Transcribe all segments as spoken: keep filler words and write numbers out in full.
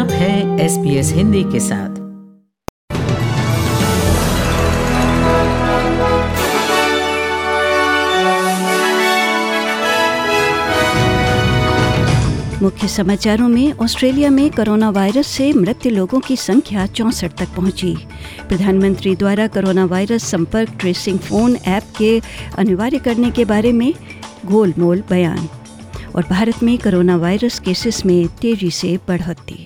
आप हैं S B S Hindi के साथ। मुख्य समाचारों में, ऑस्ट्रेलिया में कोरोना वायरस से मृत लोगों की संख्या चौंसठ तक पहुंची। प्रधानमंत्री द्वारा कोरोना वायरस संपर्क ट्रेसिंग फ़ोन ऐप के अनिवार्य करने के बारे में गोलमोल बयान। और भारत में कोरोना वायरस केसेस में तेजी से बढ़ोतरी।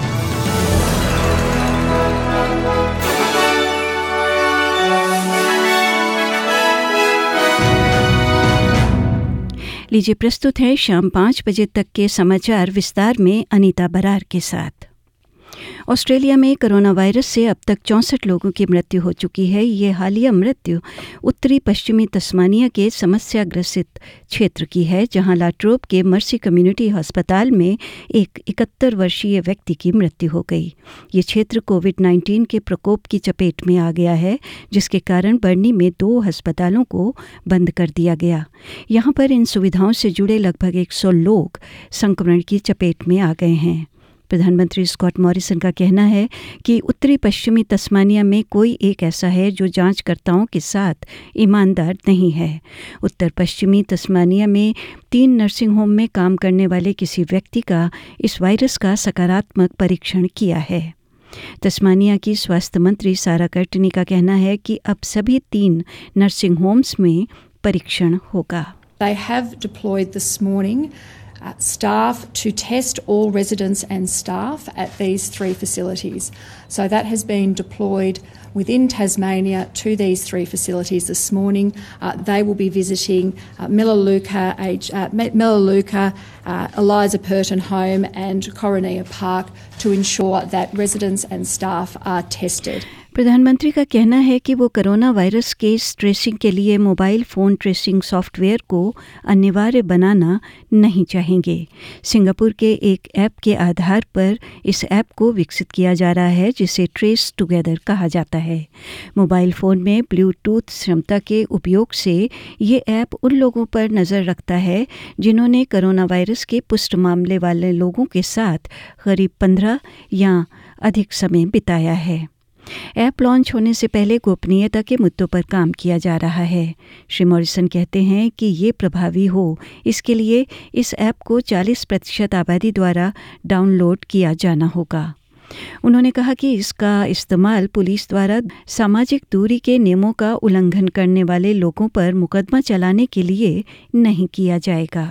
लीजिए प्रस्तुत है शाम पाँच बजे तक के समाचार विस्तार में अनीता बरार के साथ। ऑस्ट्रेलिया में कोरोना वायरस से अब तक चौंसठ लोगों की मृत्यु हो चुकी है। ये हालिया मृत्यु उत्तरी पश्चिमी तस्मानिया के समस्या ग्रसित क्षेत्र की है, जहां लाट्रोब के मर्सी कम्युनिटी अस्पताल में एक इकहत्तर वर्षीय व्यक्ति की मृत्यु हो गई। ये क्षेत्र कोविड नाइन्टीन के प्रकोप की चपेट में आ गया है, जिसके कारण बर्नी में दो अस्पतालों को बंद कर दिया गया। यहाँ पर इन सुविधाओं से जुड़े लगभग एक सौ लोग संक्रमण की चपेट में आ गए हैं। प्रधानमंत्री स्कॉट मॉरिसन का कहना है कि उत्तरी पश्चिमी तस्मानिया में कोई एक ऐसा है जो जांचकर्ताओं के साथ ईमानदार नहीं है। उत्तर पश्चिमी तस्मानिया में तीन नर्सिंग होम में काम करने वाले किसी व्यक्ति का इस वायरस का सकारात्मक परीक्षण किया है। तस्मानिया की स्वास्थ्य मंत्री सारा कर्टनी का कहना है कि अब सभी तीन नर्सिंग होम्स में परीक्षण होगा। They have deployed this morning Uh, staff to test all residents and staff at these three facilities. So that has been deployed within Tasmania to these three facilities this morning. Uh, they will be visiting uh, Melaleuca, age, uh, Melaleuca uh, Eliza Purton Home and Coronia Park to ensure that residents and staff are tested. प्रधानमंत्री का कहना है कि वो corona virus case tracing के लिए mobile phone tracing software को अनिवार्य बनाना नहीं चाहेंगे। सिंगापुर के एक ऐप के आधार पर इस ऐप को विकसित किया जा रहा है, जिसे ट्रेस टुगेदर कहा जाता है। मोबाइल फ़ोन में ब्लूटूथ क्षमता के उपयोग से ये ऐप उन लोगों पर नज़र रखता है जिन्होंने कोरोना वायरस के पुष्ट मामले वाले लोगों के साथ करीब पंद्रह या अधिक समय बिताया है। ऐप लॉन्च होने से पहले गोपनीयता के मुद्दों पर काम किया जा रहा है। श्री मॉरिसन कहते हैं कि ये प्रभावी हो, इसके लिए इस ऐप को चालीस प्रतिशत आबादी द्वारा डाउनलोड किया जाना होगा। उन्होंने कहा कि इसका इस्तेमाल पुलिस द्वारा सामाजिक दूरी के नियमों का उल्लंघन करने वाले लोगों पर मुकदमा चलाने के लिए नहीं किया जाएगा।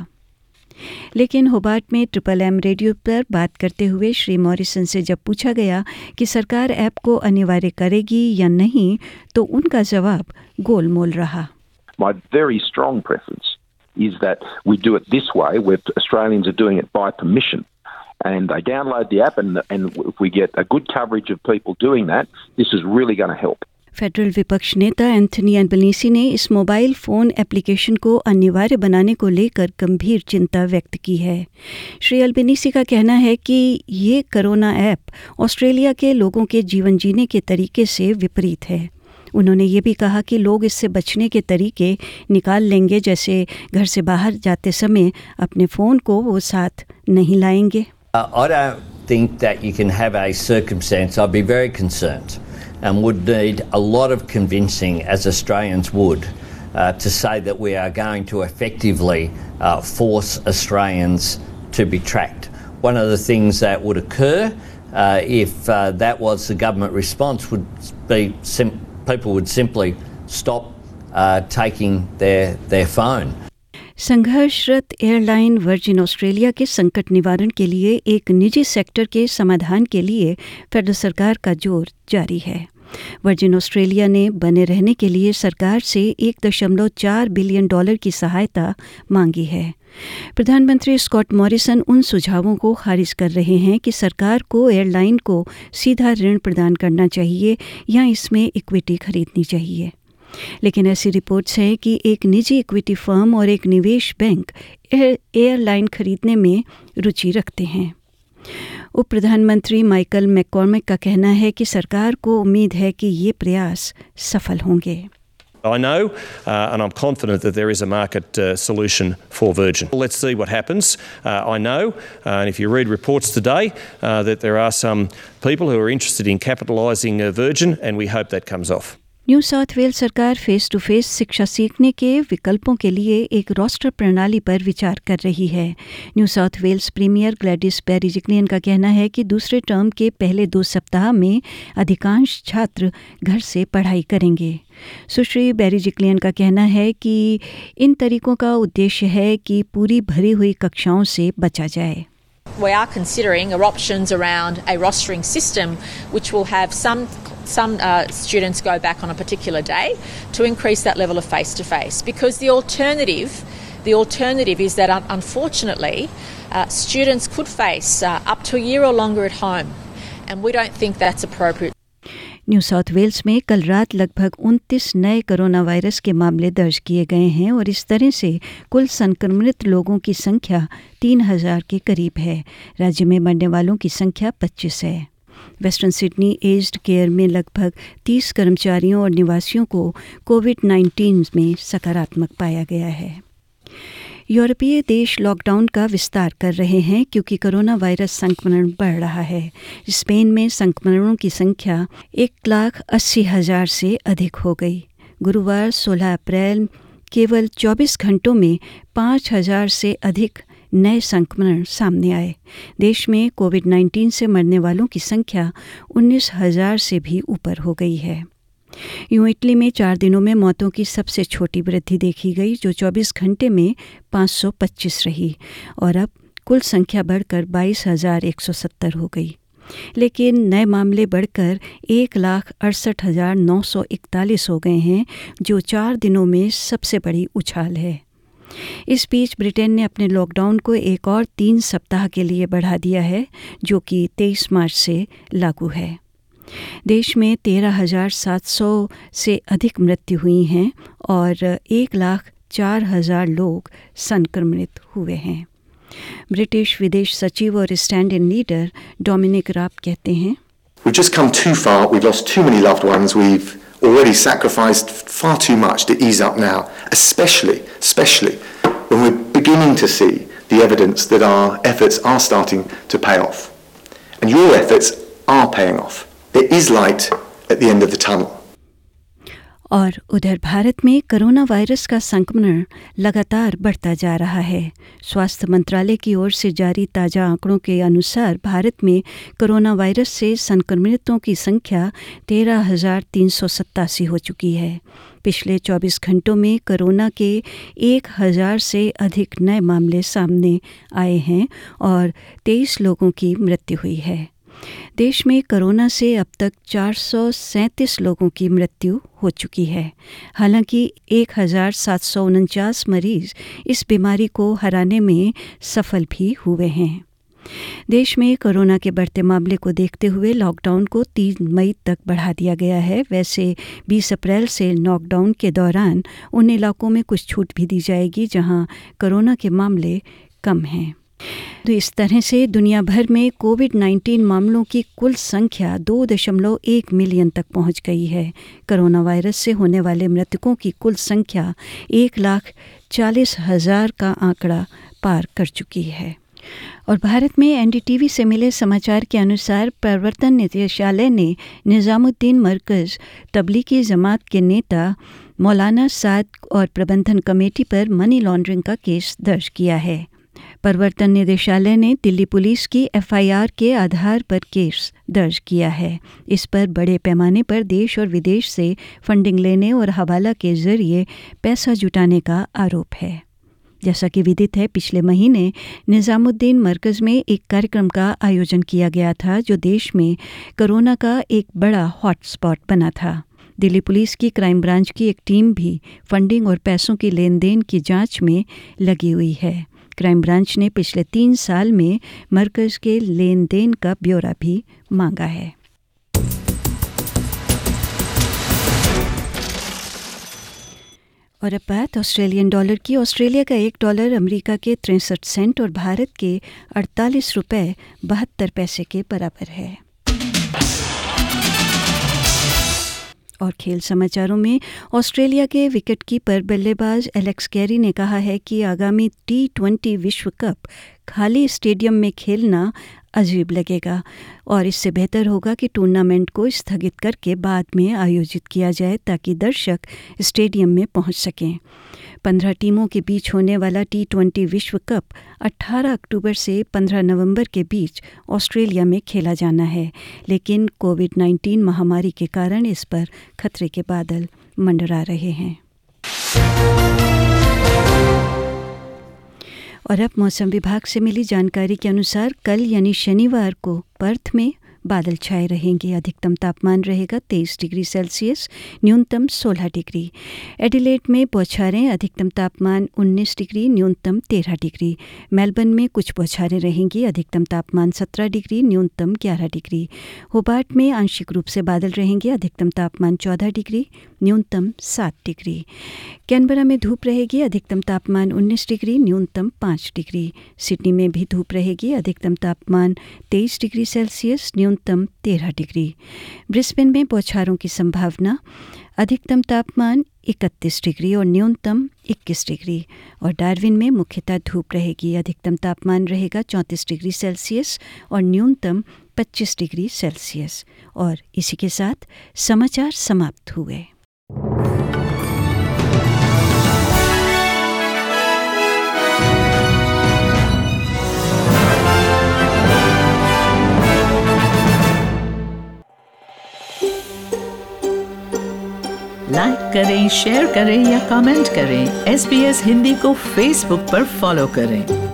लेकिन होबार्ट में ट्रिपल एम रेडियो पर बात करते हुए श्री मॉरिसन से जब पूछा गया कि सरकार ऐप को अनिवार्य करेगी या नहीं, तो उनका जवाब गोलमोल रहा। My very strong preference is that we do it this way, where Australians are doing it by permission, and they download the app, and and if we get a good coverage of people doing that, this is really going to help. Federal विपक्ष नेता Anthony Albanese ने इस mobile phone application को अनिवार्य बनाने को लेकर गंभीर चिंता व्यक्त की है। श्री अल्बनीसी का कहना है कि ये कोरोना ऐप ऑस्ट्रेलिया के लोगों के जीवन जीने के तरीके से विपरीत है। उन्होंने ये भी कहा कि लोग इससे बचने के तरीके निकाल लेंगे, जैसे घर से बाहर जाते समय अपने फ़ोन को वो साथ नहीं लाएंगे। Uh, I don't think that you can have a circumstance. I'd be very concerned and would need a lot of convincing, as Australians would, uh, to say that we are going to effectively uh, force Australians to be tracked. One of the things that would occur uh, if uh, that was the government response would be sim- people would simply stop uh, taking their, their phone. संघर्षरत airline Virgin Australia के संकट निवारण के लिए एक निजी sector के समाधान के लिए फेडरल सरकार का जोर जारी है। वर्जिन ऑस्ट्रेलिया ने बने रहने के लिए सरकार से एक दशमलव चार बिलियन डॉलर की सहायता मांगी है। प्रधानमंत्री स्कॉट मॉरिसन उन सुझावों को खारिज कर रहे हैं कि सरकार को एयरलाइन को सीधा ऋण प्रदान करना चाहिए या इसमें इक्विटी खरीदनी चाहिए। लेकिन ऐसी रिपोर्ट्स हैं कि एक निजी इक्विटी फर्म और एक निवेश बैंक एयरलाइन खरीदने में रुचि रखते हैं। उप प्रधानमंत्री माइकल मैककॉर्मिक का कहना है कि सरकार को उम्मीद है कि ये प्रयास सफल होंगे। I know uh, and I'm confident that there is a market uh, solution for Virgin. Let's see what happens. Uh, I know, uh, and if you read reports today, uh, that there are some people who are interested in capitalising uh, Virgin, and we hope that comes off. New South Wales सरकार face to face शिक्षा सीखने के विकल्पों के लिए एक roster प्रणाली पर विचार कर रही है। New South Wales premier Gladys Berejiklian का कहना है कि दूसरे टर्म के पहले दो सप्ताह में अधिकांश छात्र घर से पढ़ाई करेंगे। सुश्री बेरिजिक्लियन का कहना है कि इन तरीकों का उद्देश्य है कि पूरी भरी हुई कक्षाओं से बचा जाए। We are considering are options around a rostering system which will have some some uh, students go back on a particular day to increase that level of face-to-face, because the alternative the alternative is that un- unfortunately uh, students could face uh, up to a year or longer at home, and we don't think that's appropriate. New South Wales में कल रात लगभग उनतीस नए corona virus के मामले दर्ज किए गए हैं और इस तरह से कुल संक्रमित लोगों की संख्या तीन हजार के करीब है। राज्य में मरने वालों की संख्या पच्चीस है। वेस्टर्न सिडनी एज्ड केयर में लगभग तीस कर्मचारियों और निवासियों को कोविड नाइन्टीन में सकारात्मक पाया गया है। यूरोपीय देश लॉकडाउन का विस्तार कर रहे हैं क्योंकि कोरोना वायरस संक्रमण बढ़ रहा है। स्पेन में संक्रमणों की संख्या एक लाख अस्सी हजार से अधिक हो गई। गुरुवार सोलह अप्रैल केवल चौबीस घंटों में पाँच हजार से अधिक नए संक्रमण सामने आए। देश में कोविड नाइन्टीन से मरने वालों की संख्या उन्नीस हजार से भी ऊपर हो गई है। यूं इटली में चार दिनों में मौतों की सबसे छोटी वृद्धि देखी गई, जो चौबीस घंटे में पाँच सौ पच्चीस रही और अब कुल संख्या बढ़कर बाईस हजार एक सौ सत्तर हो गई। लेकिन नए मामले बढ़कर एक लाख अड़सठ हजार नौ सौ इकतालीस हो गए हैं, जो चार दिनों में सबसे बड़ी उछाल है। इस बीच ब्रिटेन ने अपने लॉकडाउन को एक और तीन सप्ताह के लिए बढ़ा दिया है, जो कि तेईस मार्च से लागू है। देश में तेरह हजार सात सौ से अधिक मृत्यु हुई हैं और एक लाख चार हजार लोग संक्रमित हुए हैं। ब्रिटिश विदेश सचिव और स्टैंड इन लीडर डोमिनिक राब कहते हैं, We've just come too far. We've lost too many loved ones. We've already sacrificed far too much to ease up now, especially, especially when we're beginning to see the evidence that our efforts are starting to pay off. And your efforts are paying off. There is light at the end of the tunnel. और उधर भारत में corona virus का संक्रमण लगातार बढ़ता जा रहा है। स्वास्थ्य मंत्रालय की ओर से जारी ताज़ा आंकड़ों के अनुसार भारत में कोरोना वायरस से संक्रमितों की संख्या तेरह हजार तीन सौ सत्तासी हो चुकी है। पिछले चौबीस घंटों में कोरोना के एक हज़ार से अधिक नए मामले सामने आए हैं और तेईस लोगों की मृत्यु हुई है। देश में कोरोना से अब तक चार सौ सैंतीस लोगों की मृत्यु हो चुकी है। हालांकि एक हज़ार सात सौ उनचास मरीज इस बीमारी को हराने में सफल भी हुए हैं। देश में कोरोना के बढ़ते मामले को देखते हुए लॉकडाउन को तीन मई तक बढ़ा दिया गया है। वैसे बीस अप्रैल से लॉकडाउन के दौरान उन इलाकों में कुछ छूट भी दी जाएगी जहां कोरोना के मामले कम हैं। तो इस तरह से दुनिया भर में कोविड नाइन्टीन मामलों की कुल संख्या दो दशमलव एक मिलियन तक पहुंच गई है। कोरोना वायरस से होने वाले मृतकों की कुल संख्या एक लाख चालीस हजार का आंकड़ा पार कर चुकी है। और भारत में एनडीटीवी से मिले समाचार के अनुसार प्रवर्तन निदेशालय ने निज़ामुद्दीन मरकज़ तबलीगी जमात के नेता मौलाना साद और प्रबंधन कमेटी पर मनी लॉन्ड्रिंग का केस दर्ज किया है। प्रवर्तन निदेशालय ने दिल्ली पुलिस की एफआईआर के आधार पर केस दर्ज किया है। इस पर बड़े पैमाने पर देश और विदेश से फंडिंग लेने और हवाला के जरिए पैसा जुटाने का आरोप है। जैसा कि विदित है, पिछले महीने निज़ामुद्दीन मरकज़ में एक कार्यक्रम का आयोजन किया गया था जो देश में कोरोना का एक बड़ा हॉटस्पॉट बना था। दिल्ली पुलिस की क्राइम ब्रांच की एक टीम भी फंडिंग और पैसों की लेन देन की जांच में लगी हुई है। क्राइम ब्रांच ने पिछले तीन साल में मरकज़ के लेन देन का ब्यौरा भी मांगा है। और अब बात ऑस्ट्रेलियन डॉलर की। ऑस्ट्रेलिया का एक डॉलर अमेरिका के तिरसठ सेंट और भारत के अड़तालीस रुपये बहत्तर पैसे के बराबर है। और खेल समाचारों में ऑस्ट्रेलिया के विकेटकीपर बल्लेबाज एलेक्स कैरी ने कहा है कि आगामी टी ट्वेंटी विश्व कप खाली स्टेडियम में खेलना अजीब लगेगा और इससे बेहतर होगा कि टूर्नामेंट को स्थगित करके बाद में आयोजित किया जाए ताकि दर्शक स्टेडियम में पहुंच सकें। पंद्रह टीमों के बीच होने वाला टी ट्वेंटी विश्व कप अठारह अक्टूबर से पंद्रह नवंबर के बीच ऑस्ट्रेलिया में खेला जाना है, लेकिन कोविड नाइन्टीन महामारी के कारण इस पर खतरे के बादल मंडरा रहे हैं। और अब मौसम विभाग से मिली जानकारी के अनुसार कल यानी शनिवार को पर्थ में बादल छाए रहेंगे। अधिकतम तापमान रहेगा तेईस डिग्री सेल्सियस, न्यूनतम सोलह डिग्री। एडिलेड में बौछारें, अधिकतम तापमान उन्नीस डिग्री, न्यूनतम तेरह डिग्री। मेलबर्न में कुछ बौछारें रहेंगी, अधिकतम तापमान सत्रह डिग्री, न्यूनतम ग्यारह डिग्री। होबार्ट में आंशिक रूप से बादल रहेंगे, अधिकतम तापमान चौदह डिग्री, न्यूनतम सात डिग्री। कैनबरा में धूप रहेगी, अधिकतम तापमान उन्नीस डिग्री, न्यूनतम पाँच डिग्री। सिडनी में भी धूप रहेगी, अधिकतम तापमान तेईस डिग्री सेल्सियस, न्यूनतम तेरह डिग्री। ब्रिस्बेन में बौछारों की संभावना, अधिकतम तापमान इकतीस डिग्री और न्यूनतम इक्कीस डिग्री। और डार्विन में मुख्यतः धूप रहेगी, अधिकतम तापमान रहेगा चौंतीस डिग्री सेल्सियस और न्यूनतम पच्चीस डिग्री सेल्सियस। और इसी के साथ समाचार समाप्त हुए। लाइक करें, शेयर करें या कमेंट करें। एस बी एस हिंदी को फेसबुक पर फॉलो करें।